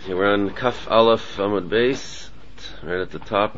Here we're on Kaf Aleph Amud Beis, right at the top.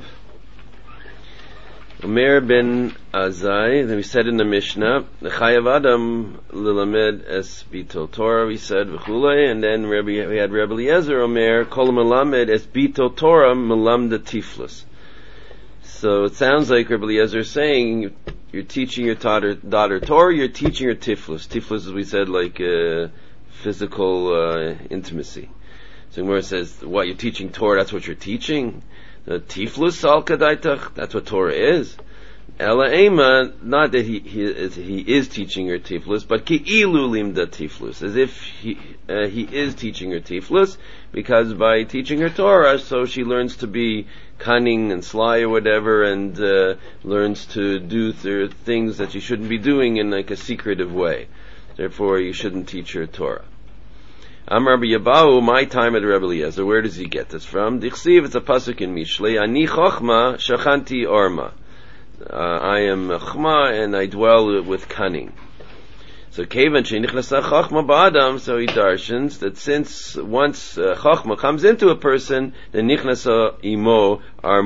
Omer ben Azai, then we said in the Mishnah, the Chayav Adam Lilamed es Bito Torah, we said, V'chulei, and then we had Rebbe Eliezer Omer, Kol Melamed es Bito Torah Melamda Tiflus. So it sounds like Rebbe Eliezer is saying, you're teaching your daughter Torah, you're teaching her Tiflus. Tiflus, as we said, like physical intimacy. So Gemara says, what, you're teaching Torah, that's what you're teaching? The Tiflus al kadaitach, that's what Torah is. Ela ema, not that he is teaching her Tiflus, but ki'ilu limda Tiflus, as if he is teaching her Tiflus, because by teaching her Torah, so she learns to be cunning and sly or whatever, and learns to do things that she shouldn't be doing in like a secretive way. Therefore, you shouldn't teach her Torah. Amar Yabahu, my time at Rebbe Eliezer. Where does he get this from? Dichsiv, it's a pasuk in Mishlei. Ani chochma shachanti orma. I am chachma and I dwell with cunning. So kevan shenichnasa chochma ba'adam, so he darshans that since once chochma comes into a person, then nichnasa imo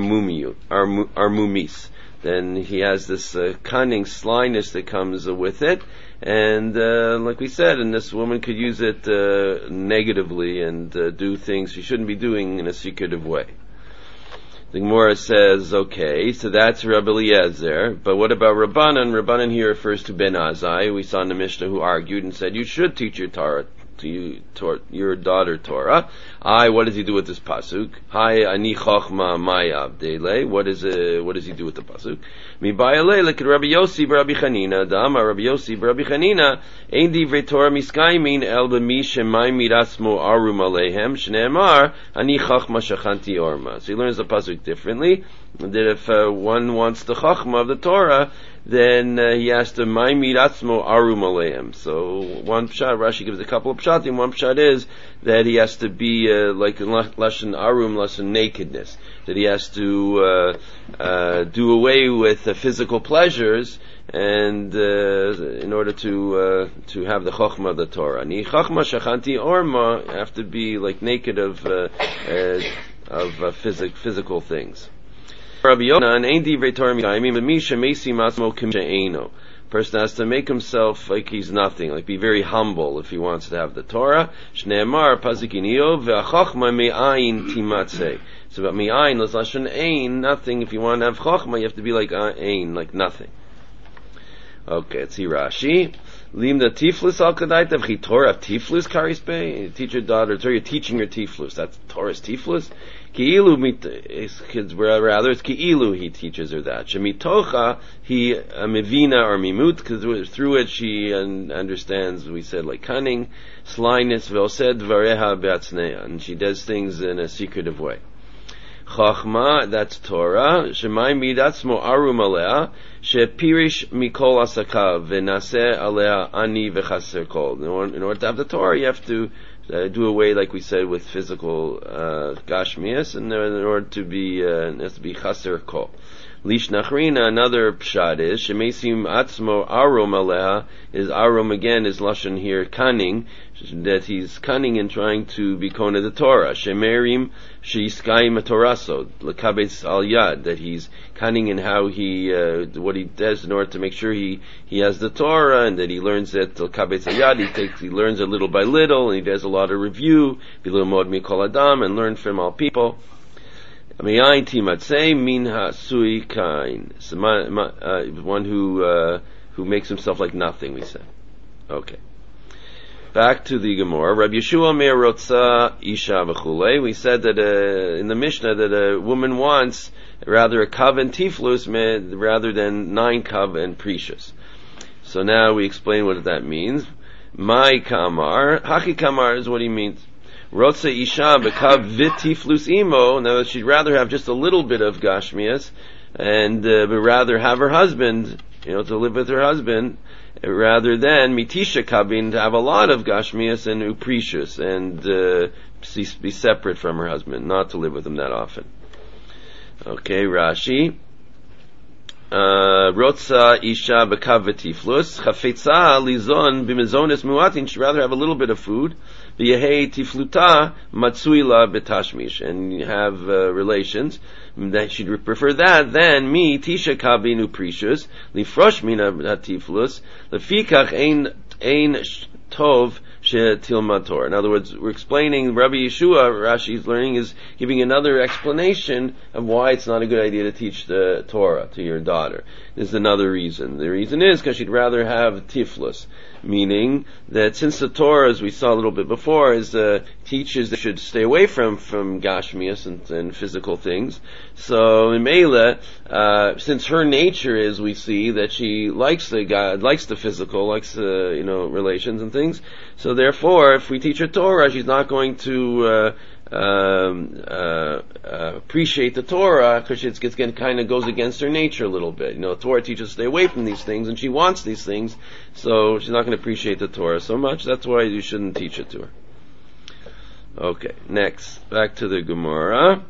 mumis. Then he has this cunning slyness that comes with it. And like we said, and this woman could use it negatively and do things she shouldn't be doing in a secretive way. The Gemara says, okay, so that's Rebbe Eliezer, but what about Rabbanan? Rabbanan here refers to Ben Azai. We saw in the Mishnah who argued and said, you should teach your Torah to your daughter Torah. What does he do with this pasuk? Ani chochma maya abdele. What does he do with the pasuk? Mi ba'alei like Rabbi Yossi b'Rabbi Chanina. Da'ama Rabbi Yossi b'Rabbi Chanina. Ein divrei Torah miskaymin el b'mi shemay miratzmo arum aleihem shneemar ani chochma shachanti orma. So he learns the pasuk differently. That if one wants the chochma of the Torah, then he has to may miratzmo arum aleim. So one pshat, Rashi gives a couple of pshatim. One pshat is that he has to be like lashon arum, lashon nakedness. That he has to do away with physical pleasures, and in order to have the chochma of the Torah. Ni chochma shachanti orma, have to be like naked of physical things. Rabbi Yochanan, ein divrei Torah mikayim, b'misha mesim atzmo k'mshe'eno. Person has to make himself like he's nothing, like be very humble if he wants to have the Torah. Shneemar pasuk in Iyov ve'achachma me'ayin timatzeh. So about me'ayin, l'zashon ein, nothing. If you want to have chachma, you have to be like ein, like nothing. Okay, let's see Rashi. Limda tiflus al kadaitav chi Torah tiflus karis pei. Teach your daughter Torah, you're teaching her tiflus. That's Torah's tiflus. Ki'ilu rather it's ki'ilu he teaches her that. Shemitocha he mivina or mimut, because through it she understands, we said, like cunning, slyness, ve'osed dvareha be'atznea, and she does things in a secretive way. Chachma, that's Torah. Shemay midatzmo arum alea, shepirish mikol asakav, ve'naseh alea ani v'chaser kol. In order to have the Torah, you have to do away, like we said, with physical gashmias, and in order to be, it has to be chaser kol. Lish nachrina, another pshat is, shemesim atzmo arum aleha, is arum again, is lashon here, cunning, that he's cunning in trying to be kona the Torah. Shemerim she'iskayim toraso, lekabetz al yad, that he's cunning in how he, what he does in order to make sure he has the Torah, and that he learns that lekabetz al yad, he learns it little by little, and he does a lot of review, bilul mod mikol adam, and learn from all people. Me'ayin timatzeh min ha'sui kain. So one who makes himself like nothing, we say. Okay. Back to the Gemara. Rabbi Yeshua Meir Rotza Isha V'chulei. We said that in the Mishnah that a woman wants rather a kav and tiflus rather than 9 kav and precious. So now we explain what that means. My kamar, haki kamar is what he means. Rotza Isha b'kav v'tiflus imo. In other words, she'd rather have just a little bit of gashmias, and but rather have her husband, to live with her husband, rather than mitisha kabin, to have a lot of gashmias and uprecious, and be separate from her husband, not to live with him that often. Okay, Rashi. Rotza isha b'kav v'tiflus, chafetza lizon b'mizonis muatin, she'd rather have a little bit of food, v'yehei tifluta matzuila b'tashmish, and have relations, that she'd prefer that than me, tisha kabinu precious, lifrosh mina tiflus, lefikach ein tov she'tilma Torah. In other words, we're explaining, Rabbi Yeshua, Rashi's learning, is giving another explanation of why it's not a good idea to teach the Torah to your daughter. There's another reason. The reason is because she'd rather have tiflus, meaning that since the Torah, as we saw a little bit before, is teaches that should stay away from gashmias and physical things. So in Mela, since her nature is, we see that she likes the physical, likes the relations and things. So therefore, if we teach her Torah, she's not going to appreciate the Torah, because it kind of goes against her nature a little bit. Torah teaches to stay away from these things, and she wants these things, so she's not going to appreciate the Torah so much. That's why you shouldn't teach it to her. Okay, next, back to the Gemara.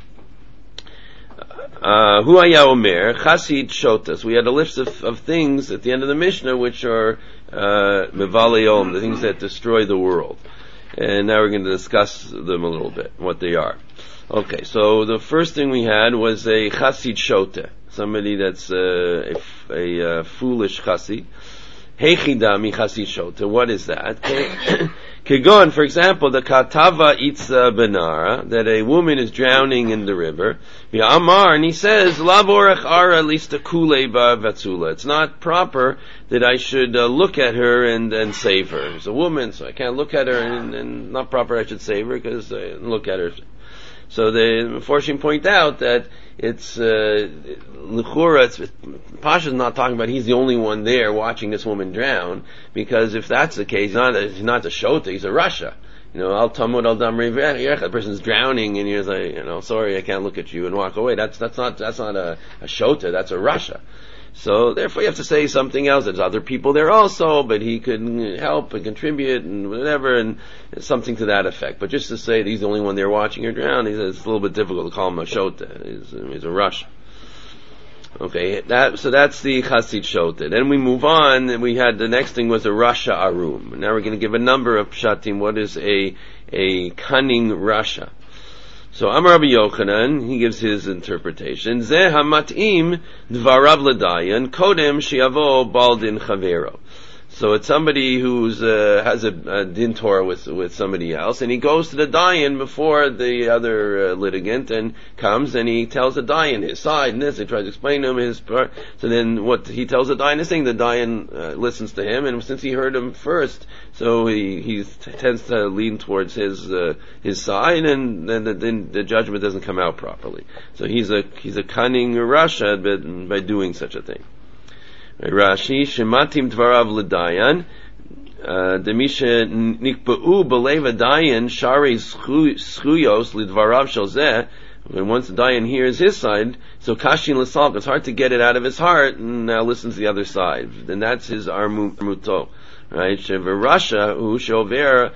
Hu haya omer chasid shotas. We had a list of things at the end of the Mishnah which are mevaleom, the things that destroy the world. And now we're going to discuss them a little bit, what they are. Okay, so the first thing we had was a chasid shota, somebody that's a foolish chasid. Heichida mi chasid shota. What is that? Kegon, for example, the katava itza benara, that a woman is drowning in the river. Amar, and he says, lavorach ara lista kuleba vatsula. It's not proper that I should look at her and save her. She's a woman, so I can't look at her, and not proper I should save her because I look at her. So the Meforshim point out that it's L'chura, Pasha's not talking about he's the only one there watching this woman drown, because if that's the case, he's not a shota, he's a rasha. Al tamud al damri v'ech, the person's drowning and you're like, sorry, I can't look at you and walk away. That's not a shota, that's a rasha. So therefore you have to say something else. There's other people there also, but he could help and contribute and whatever, and something to that effect. But just to say that he's the only one there watching her drown, it's a little bit difficult to call him a shota. He's a rush. Okay, so that's the Chasid Shota. Then we move on, and we had the next thing was a Rasha Arum. Now we're going to give a number of pshatim. What is a cunning Rasha? So Amar Rabbi Yochanan, he gives his interpretation. Zeh hamatim dvarav l'dayan kodem shiavo baldin chavero. So it's somebody who's has a din Torah with somebody else, and he goes to the dayan before the other litigant, and comes and he tells the dayan his side and this. He tries to explain to him his part. So then what he tells the dayan is saying, the dayan listens to him, and since he heard him first, so he tends to lean towards his side, and then the judgment doesn't come out properly. So he's a cunning rasha by doing such a thing. Rashi, Shematim Dvarav L'dayan, Demisha Nikpa'u B'lev Dayan, Shari Schuyos L'dvarav Shalzeh, when once the Dayan hears his side, so Kashin L'salk, it's hard to get it out of his heart, and now listens to the other side. Then that's his Armuto. Right? Rasha who shover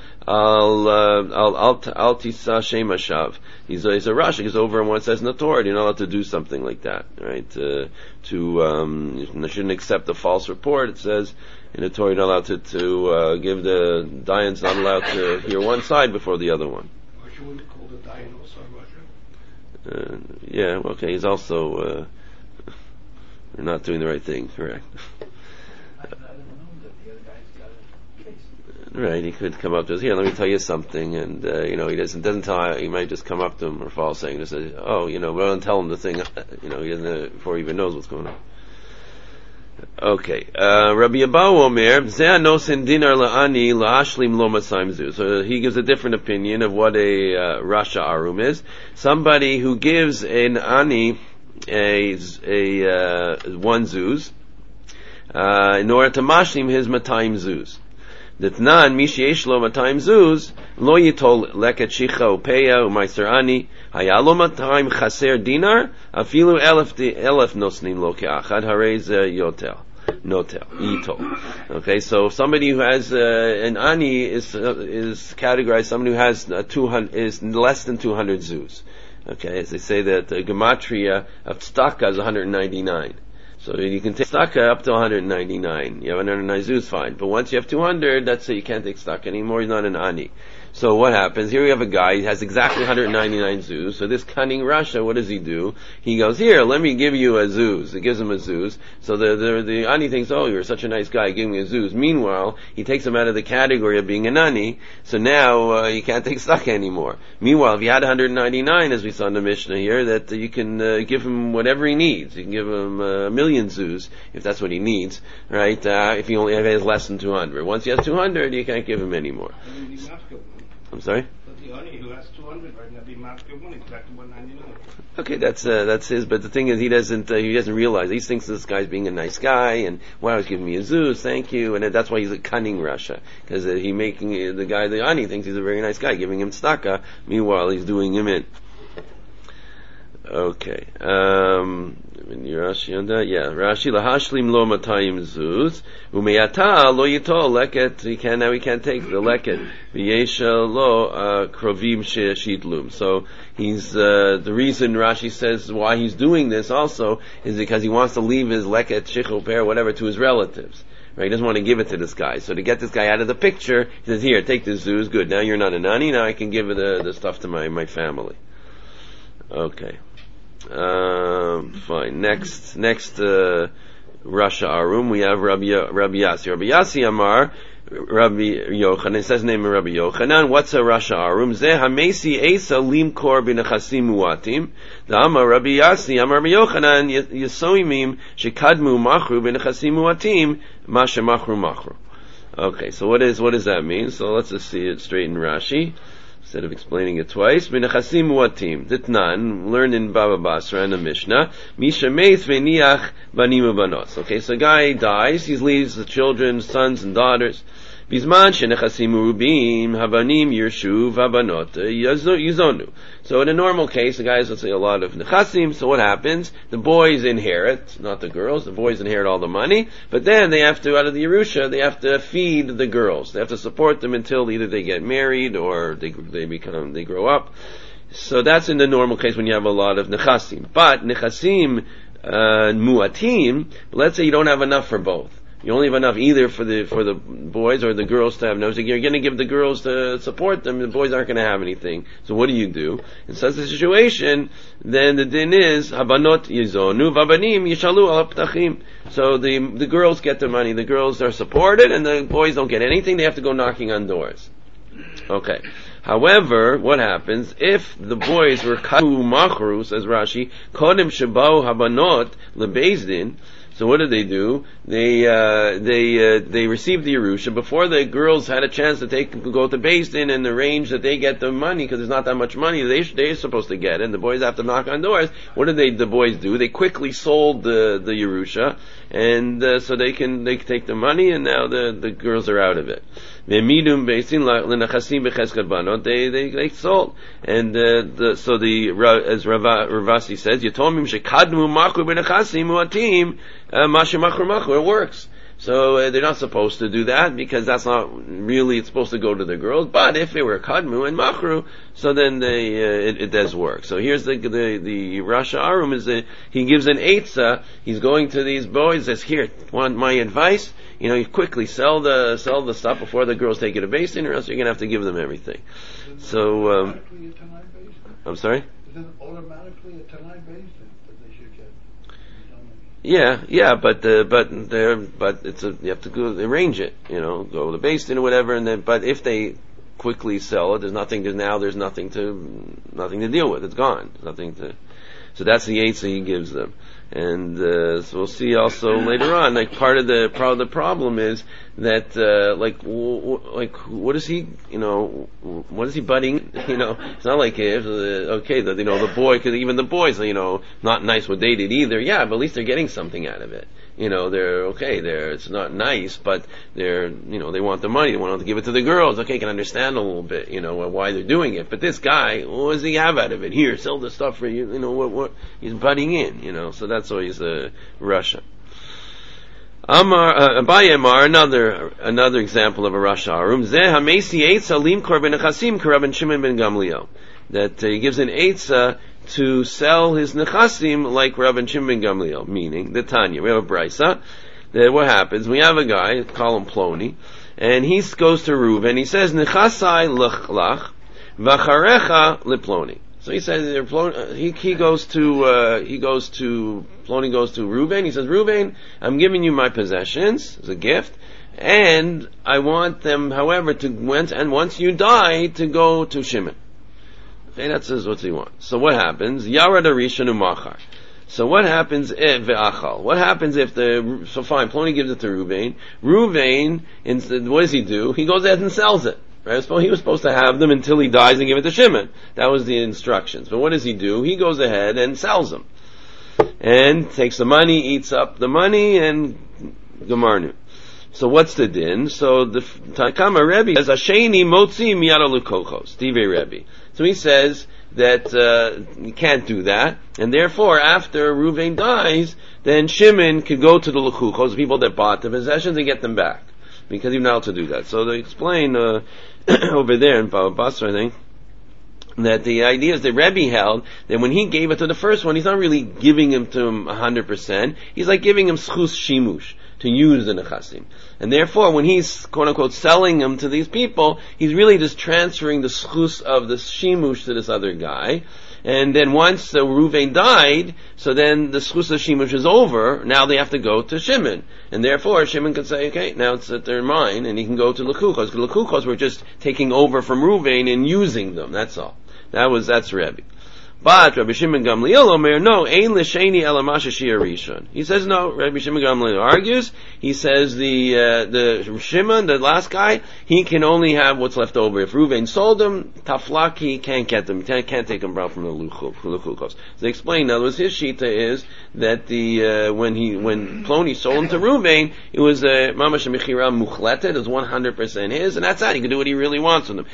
al tisa shemashav. He's a rasha. He's over and one says in the Torah, you're not allowed to do something like that, right? You shouldn't accept a false report. It says in the Torah, you're not allowed to give the dayan's not allowed to hear one side before the other one. Russia wouldn't call the dayan also Russia. Yeah. Okay. He's also not doing the right thing. Correct. Right, he could come up to us, here, let me tell you something, and, he doesn't tell, he might just come up to him or fall saying, just say, but don't tell him the thing, he doesn't, before he even knows what's going on. Okay, Rabbi Abahu Omer, Zeh nosin dinar la'ani la'ashlim lo masayim zu. So he gives a different opinion of what a Rasha Arum is. Somebody who gives an ani a one zuz, in order to mashlim his matayim zuz. Detnan mishyesh lo matayim zuz lo yitol leket shicha upeya u'meiser ani hayalo matayim chaser dinar afilu elef nosnim lo keachad harez yotel yitol. Okay, so somebody who has an ani is categorized somebody who has 200 is less than 200 zuz. Okay, as they say that the gematria of tzedakah is 199. So you can take tzedakah up to 199. You have 199 zuz, fine. But once you have 200, that's it. You can't take tzedakah anymore. He's not an ani. So what happens? Here we have a guy, he has exactly 199 zuz. So this cunning Rasha, what does he do? He goes, here, let me give you a zuz. He gives him a zuz. So the ani thinks, oh, you're such a nice guy, give me a zuz. Meanwhile, he takes him out of the category of being an ani, so now you can't take tzedakah anymore. Meanwhile, if you had 199, as we saw in the Mishnah here, that you can give him whatever he needs. You can give him a million zuz, if that's what he needs, right? If he only has less than 200. Once he has 200, you can't give him any more. I'm sorry? But the ani who has 200 right now, be masked one, it's back to 199. Okay, that's his, but the thing is, he doesn't realize, he thinks this guy's being a nice guy, and wow, he's giving me a zuz, thank you, and that's why he's a cunning Rasha, because the guy, the ani, thinks he's a very nice guy, giving him tzedakah, meanwhile he's doing him in. Okay, Rashi on that, yeah. Rashi lahashlim lo matayim zuz umeyata lo yitol leket. He can't take the leket v'yesha lo krovim sheyitlum. So he's the reason Rashi says why he's doing this also is because he wants to leave his leket shichel per whatever to his relatives. Right? He doesn't want to give it to this guy. So to get this guy out of the picture, he says, "Here, take this zuz. Good. Now you're not a nani. Now I can give the stuff to my family." Okay. Fine. Next, Rasha Arum, we have Rabbi Yassi. Rabbi Yassi Amar, Rabbi Yochanan, it says name of Rabbi Yochanan, what's a Rasha Arum? Zeh hamesi esa limkor b'nechasim muatim. The Amar Rabbi Yassi, Amar Rabbi Yochanan, yesoimim shekadmu machru b'nechasim muatim, ma shemachru machru. Okay, so what does that mean? So let's just see it straight in Rashi. Instead of explaining it twice, b'nechasim muatim. Ditnan, learned in Baba Basra and the Mishnah, misha meith v'niach banim u'banos. Okay, so a guy dies, he leaves the children, sons and daughters. Bizman shenechasim urubim, habanim yirshu, habanot yizonu. So in a normal case, the guy has, let's say, a lot of nechasim, so what happens? The boys inherit, not the girls, the boys inherit all the money, but then they have to, out of the Yerusha, they have to feed the girls. They have to support them until either they get married or they grow up. So that's in the normal case when you have a lot of nechasim. But nechasim muatim, let's say you don't have enough for both. You only have enough either for the boys or the girls to have no. So you're going to give the girls to support them. The boys aren't going to have anything. So what do you do? In such a situation, then the din is habanot yizonu vabanim yishalu al ptachim. So the girls get the money. The girls are supported, and the boys don't get anything. They have to go knocking on doors. Okay. However, what happens if the boys were kadu machru, says Rashi, kodem shabau habanot lebezdin? So what do? They received the Yerusha before the girls had a chance to go to Beis Din and arrange that they get the money, because there's not that much money they're supposed to get, and the boys have to knock on doors. What did the boys do? They quickly sold the Yerusha, and so they can take the money, and now the girls are out of it. They sold, and so as Ravasi says, Yatomim shekadmu machru b'nechasim muatim mashe machru machru. It works. So they're not supposed to do that because that's not really, it's supposed to go to the girls. But if they were kadmu and machru, so then it does work. So here's the Rasha Arum is he gives an eitzah. He's going to these boys. Says, here, want my advice? You quickly sell the stuff before the girls take it to Beis Din, or else you're going to have to give them everything. So I'm sorry. Is it automatically a Tanai Beis Din that they should get? Yeah, but it's you have to go arrange it, go to the Beis Din or whatever, and then, but if they quickly sell it, there's nothing to deal with. It's gone. There's nothing to, so that's the eitzah he gives them. And so we'll see also later on, like part of the problem is that what is he, what is he budding? It's not like the boy, because even the boys, not nice what they did either. Yeah, but at least they're getting something out of it. They're okay. It's not nice, but they want the money. They want to give it to the girls. Okay, can understand a little bit, why they're doing it. But this guy, what does he have out of it? Here, sell the stuff for you. What he's butting in. So that's why he's Russia. Abaye Amar, another example of a Rasha Arum. Zeh hamesi eitz halim kor ben nechasim k'Rabban Shimon ben Gamliel. that he gives an eitzah to sell his nechasim like Rabbi Shimon ben Gamliel, meaning the Tanya. We have a brisa that what happens? We have a guy, call him Ploni, and he goes to Reuven. He says nechasai lach v'charecha leploni. So he says he goes to Ploni goes to Reuven. He says, Reuven, I'm giving you my possessions as a gift, and I want them, however, once you die, to go to Shimon. Okay, that says what he wants. So what happens? Yarad Arishan Umachar. So what happens if ve'achal? What happens if so fine, Ploni gives it to Reuven. Reuven, instead, what does he do? He goes ahead and sells it. Right? He was supposed to have them until he dies and give it to Shimon. That was the instructions. But what does he do? He goes ahead and sells them. And takes the money, eats up the money, and Gemarnu. So what's the din? So the Takama Rebbe says, Asheni motzi miyara lukochos. Tivei Rebbe. So he says that you can't do that, and therefore after Reuven dies, then Shimon could go to the lukuchos, the people that bought the possessions, and get them back. Because he's not allowed to do that. So they explain over there in Baba Basra, I think, that the idea is that Rebbe held that when he gave it to the first one, he's not really giving him to him 100%. He's like giving him schus shimush, to use the nechasim. And therefore, when he's, quote unquote, selling them to these people, he's really just transferring the schus of the shimush to this other guy. And then once Reuven died, so then the schus of shimush is over, now they have to go to Shimon. And therefore, Shimon can say, okay, now it's that they're mine, and he can go to Lekuchos. The Lekuchos were just taking over from Reuven and using them, that's all. That's Rebbe. But Rabbi Shimon Gamliel Omer, no, ein l'sheni elamasha shia rishon. He says no. Rabbi Shimon Gamliel argues. He says the Shimon, the last guy, he can only have what's left over. If Reuven sold them, taflak, he can't get them. He can't take them out from the luchukos. So they explain. Now, his shita is that when Ploni sold them to Reuven, it was mamash mechira muchleted. It was 100% his, and that's that. He can do what he really wants with them.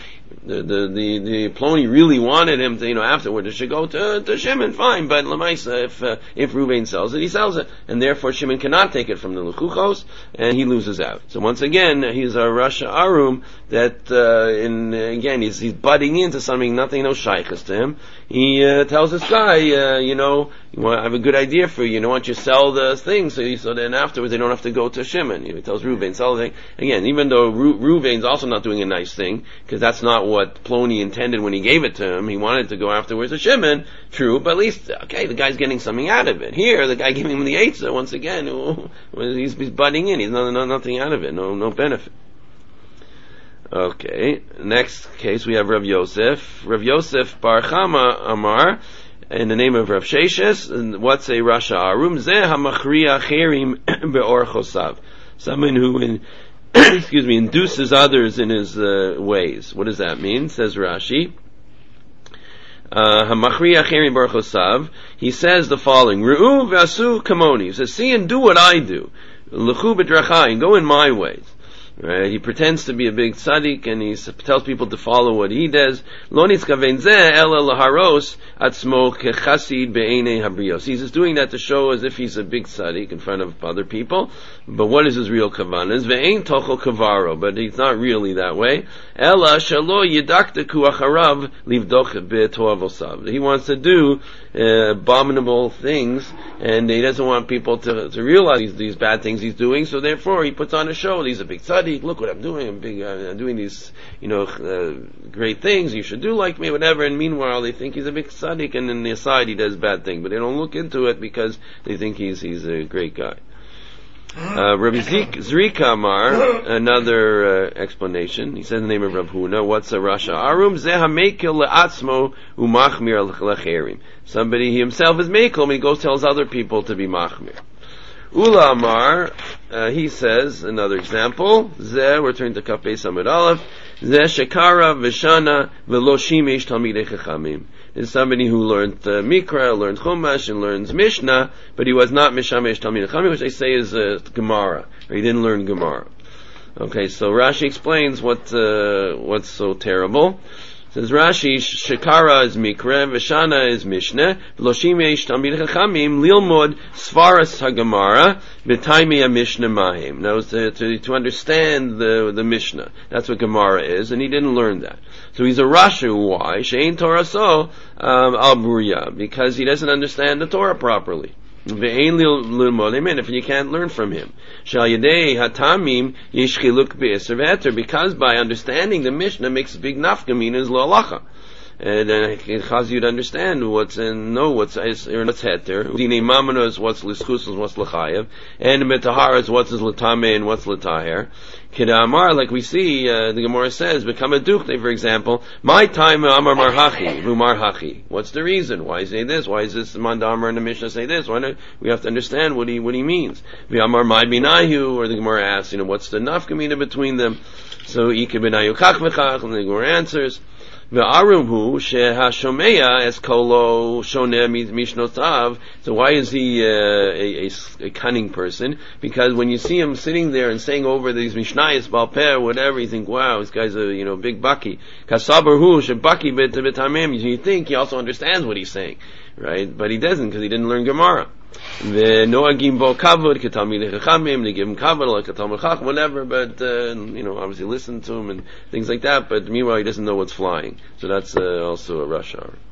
The Ploni really wanted him to, afterward it should go to Shimon, fine, but Lamaisa, if Reuven sells it, he sells it, and therefore Shimon cannot take it from the Lukuchos, and he loses out. So once again, he's a Rasha Arum that, he's butting into something, nothing, no shaykhs to him. He tells this guy, I have a good idea for you. Why don't you sell the thing so then afterwards they don't have to go to Shimon. He tells Reuven, sell the thing. Again, even though Reuven's also not doing a nice thing, because that's not what Ploni intended when he gave it to him. He wanted to go afterwards to Shimon, true, but at least, okay, the guy's getting something out of it. Here, the guy giving him the eitzah, once again, he's butting in. He's nothing out of it, no benefit. Okay, next case we have Rav Yosef. Rav Yosef Bar Chama Amar, in the name of Rav Sheshes, and what's a Rasha Arum? Zeh hamachriya cherim be'or chosav. Someone who induces others in his ways. What does that mean? Says Rashi. Hamachriya cherim be'or chosav. He says the following: Re'u v'asu kamoni. He says, see and do what I do. L'chu b'drachai, go in my ways. Right? He pretends to be a big tzaddik, and he tells people to follow what he does. Lo nitzkaven zeh ela laharos atzmo kechasid be'enei habrios. He's just doing that to show as if he's a big tzaddik in front of other people. But what is his real kavanah? Ve'ein tochel kavaro. But he's not really that way. Ela shalo yidakteku acharav livdoch be'toavosav. He wants to do abominable things, and he doesn't want people to realize these bad things he's doing. So therefore, he puts on a show. He's a big tzaddik. Look what I'm doing. I'm doing these, great things. You should do like me, whatever. And meanwhile, they think he's a big tzaddik, and in the aside, he does bad things. But they don't look into it because they think he's a great guy. Rabbi Zrika Amar, another explanation. He says in the name of Rav Huna, what's a Rasha Arum? Zeh hamekel le'atzmo u'machmir lecherim. Somebody, he himself is mekel, and he goes tells other people to be machmir. Ula Amar, he says, another example, Zeh, we're turning to Kaf Beis Amud Aleph, Zeh shekara v'shana v'lo shimesh talmidei chachamim. Is somebody who learned Mikra, learned Chumash, and learns Mishnah, but he was not Mishamesh Talmidei Chachamim, which they say is Gemara, or he didn't learn Gemara. Okay, so Rashi explains what's so terrible. Says Rashi, Shekara is Mikra, Veshana is Mishnah, V'loshim Eish Talmid Chachamim, Lilmod Svaras HaGemara, V'taimei Mishnah Mahim. Now, to understand the Mishnah. That's what Gemara is, and he didn't learn that. So he's a Rasha. Why? She'ein Torah so, Al Burya, because he doesn't understand the Torah properly. If you can't learn from him. Because by understanding the Mishnah makes a big nafkaminas lo halacha. And it causes you to understand what's heter. Dine mamana is what's lischus and what's l'chayev. And metahara is what's l'tameh and what's l'taher. Kida amar, like we see, the Gemara says, become a duchte, for example, my time amar marhachi, v'mar hachi. What's the reason? Why say this? Why is this Manda Amar and the Mishnah say this? Why not? We have to understand what he means. V'amar my binayu, or the Gemara asks, what's the nafkamina between them? So, ike binayu kach v'chach, and the Gemara answers, V'arumhu shehashomeya es kolo shoneh mishnotav. So why is he a cunning person? Because when you see him sitting there and saying over these mishnayos balpeh or whatever, you think, wow, this guy's a big baki. Kasabarhu shebaki b'tamim. You think he also understands what he's saying, right? But he doesn't, because he didn't learn Gemara. The noagim bo kavod ketalmidei chachamim, they give him kavod like a talmid chacham, whatever. But obviously listen to him and things like that. But meanwhile, he doesn't know what's flying. So that's also a rush hour.